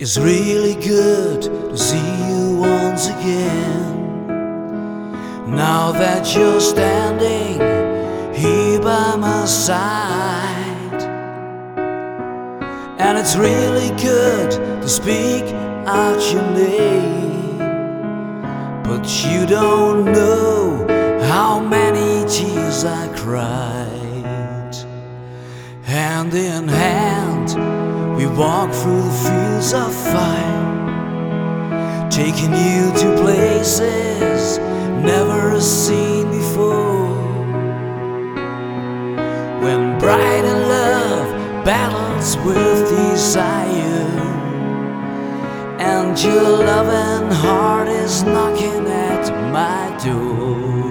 It's really good to see you once again. Now that you're standing here by my side, and it's really good to speak out your name, but you don't know how many tears I cried. Hand in hand we walk through the fields of fire, taking you to places never seen before. When bright and love battles with desire, and your loving heart is knocking at my door.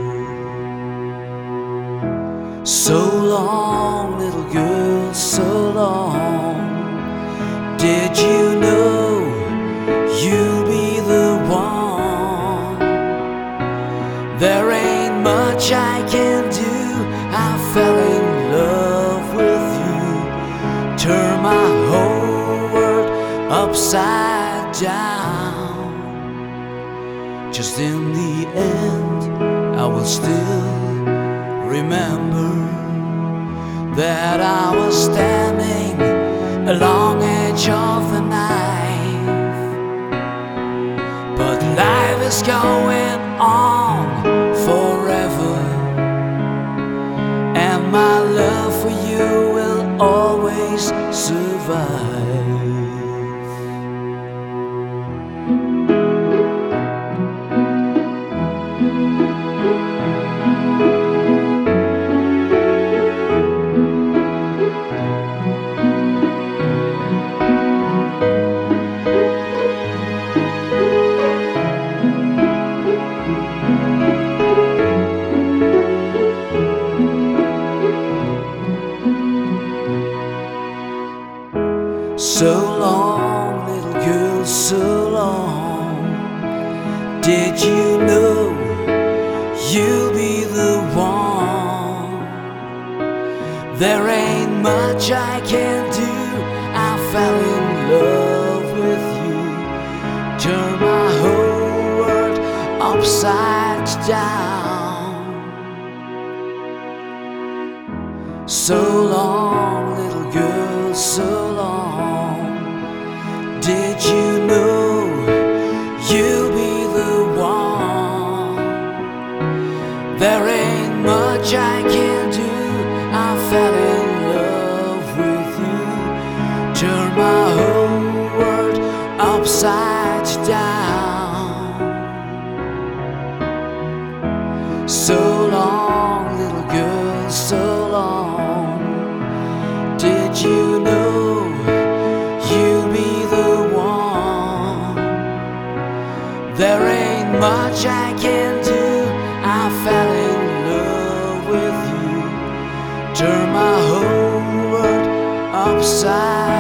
So long, little girl, so long. Did you know you'll be the one? There ain't much I can do. I fell in love with you, turned my whole world upside down. Just in the end, I will still remember that I was standing along edge of the knife. But life is going on forever, and my love for you will always survive. So long, little girl, so long. Did you know you'll be the one? There ain't much I can do. I fell in love with you, turned my whole world upside down. So long, little girl, so long. Did you know you'll be the one? There ain't much I can do. I fell in love with you, turned my whole world upside down. So long, little girl, so long. Did you know you'll be the one? There ain't much I can do. I fell in love with you, turned my whole world upside